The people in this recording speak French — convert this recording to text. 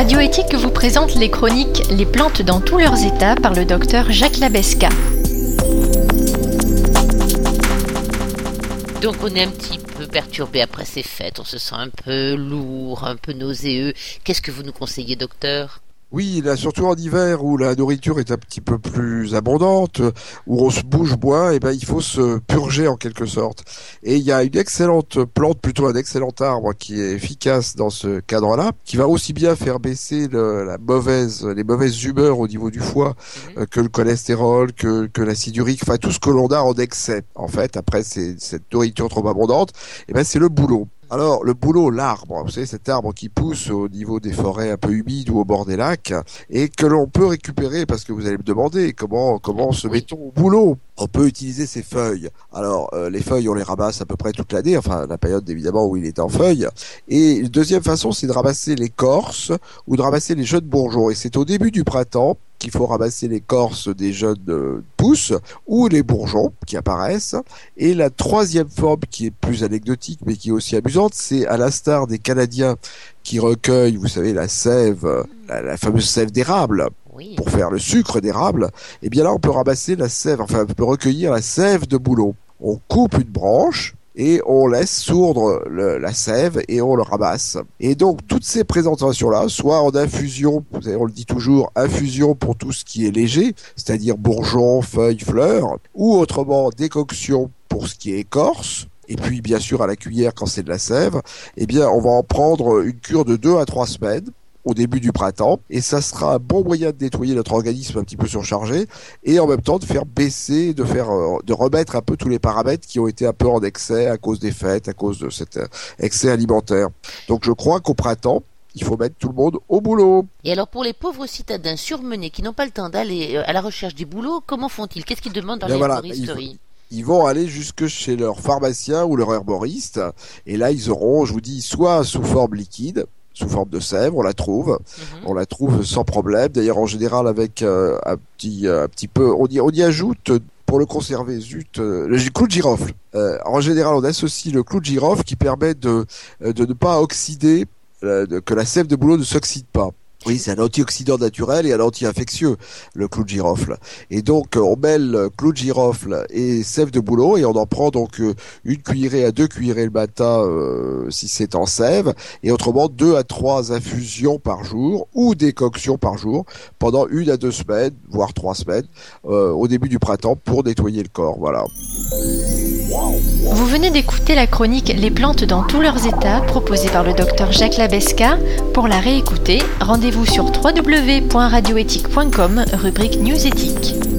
Radio Éthique vous présente les chroniques Les plantes dans tous leurs états par le docteur Jacques Labesca. Donc on est un petit peu perturbé après ces fêtes, on se sent un peu lourd, un peu nauséeux. Qu'est-ce que vous nous conseillez, docteur ? Oui, là, surtout en hiver où la nourriture est un petit peu plus abondante, où on se bouge moins, il faut se purger en quelque sorte. Et il y a une excellente plante, plutôt un excellent arbre qui est efficace dans ce cadre-là, qui va aussi bien faire baisser les mauvaises humeurs au niveau du foie, que le cholestérol, que l'acide urique, enfin tout ce que l'on a en excès. En fait, après cette nourriture trop abondante, c'est le bouleau. Alors, le bouleau, l'arbre, vous savez, cet arbre qui pousse au niveau des forêts un peu humides ou au bord des lacs, et que l'on peut récupérer, parce que vous allez me demander comment se met-on au boulot. On peut utiliser ses feuilles. Alors, les feuilles, on les ramasse à peu près toute l'année, enfin, la période évidemment où il est en feuilles. Et une deuxième façon, c'est de ramasser l'écorce ou de ramasser les jeunes bourgeons. Et c'est au début du printemps qu'il faut ramasser l'écorce des jeunes pousses ou les bourgeons qui apparaissent. Et la troisième forme qui est plus anecdotique mais qui est aussi amusante, c'est à l'instar des Canadiens qui recueillent, vous savez, la sève, la fameuse sève d'érable. Oui. Pour faire le sucre d'érable, et bien là on peut ramasser la sève, on peut recueillir la sève de bouleau. On coupe une branche et on laisse sourdre la sève et on le ramasse. Et donc toutes ces présentations-là, soit en infusion, vous savez, on le dit toujours, infusion pour tout ce qui est léger, c'est-à-dire bourgeons, feuilles, fleurs, ou autrement décoction pour ce qui est écorce, et puis bien sûr à la cuillère quand c'est de la sève, on va en prendre une cure de 2 à 3 semaines, au début du printemps, et ça sera un bon moyen de nettoyer notre organisme un petit peu surchargé, et en même temps de faire baisser, de remettre un peu tous les paramètres qui ont été un peu en excès à cause des fêtes, à cause de cet excès alimentaire. Donc je crois qu'au printemps, il faut mettre tout le monde au boulot. Et alors pour les pauvres citadins surmenés qui n'ont pas le temps d'aller à la recherche du boulot, comment font-ils ? Qu'est-ce qu'ils demandent dans l'herboristerie ? Ils vont aller jusque chez leur pharmacien ou leur herboriste, et là ils auront, je vous dis, soit sous forme liquide, sous forme de sève, on la trouve sans problème. D'ailleurs, en général, avec un petit peu, on y ajoute pour le conserver, le clou de girofle. En général, on associe le clou de girofle qui permet de ne pas oxyder, que la sève de bouleau ne s'oxyde pas. Oui, c'est un antioxydant naturel et un anti-infectieux, le clou de girofle. Et donc, on mêle clou de girofle et sève de bouleau et on en prend donc une cuillerée à 2 cuillerées le matin si c'est en sève, et autrement 2 à 3 infusions par jour ou décoctions par jour pendant 1 à 2 semaines, voire 3 semaines, au début du printemps pour nettoyer le corps. Voilà. Vous venez d'écouter la chronique Les plantes dans tous leurs états proposée par le docteur Jacques Labesca. Pour la réécouter, rendez-vous sur www.radioethique.com, rubrique News Éthique.